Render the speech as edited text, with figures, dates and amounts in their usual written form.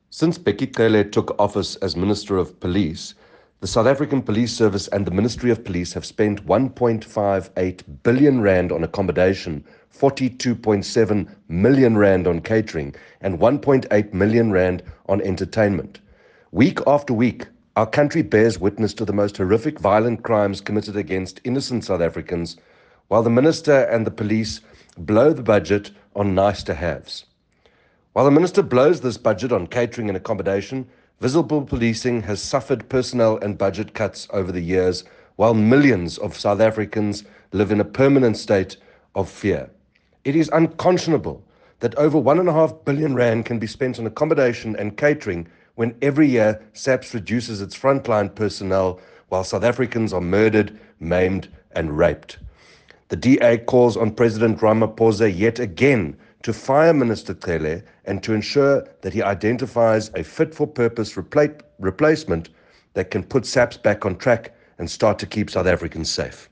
Since Bheki Cele took office as Minister of Police, the South African Police Service and the Ministry of Police have spent 1.58 billion rand on accommodation, 42.7 million rand on catering, and 1.8 million rand on entertainment. Week after week, our country bears witness to the most horrific violent crimes committed against innocent South Africans, while the minister and the police blow the budget on nice-to-haves. While the minister blows this budget on catering and accommodation, visible policing has suffered personnel and budget cuts over the years, while millions of South Africans live in a permanent state of fear. It is unconscionable that over 1.5 billion rand can be spent on accommodation and catering when every year SAPS reduces its frontline personnel while South Africans are murdered, maimed, and raped. The DA calls on President Ramaphosa yet again to fire Minister Cele and to ensure that he identifies a fit-for-purpose replacement that can put SAPS back on track and start to keep South Africans safe.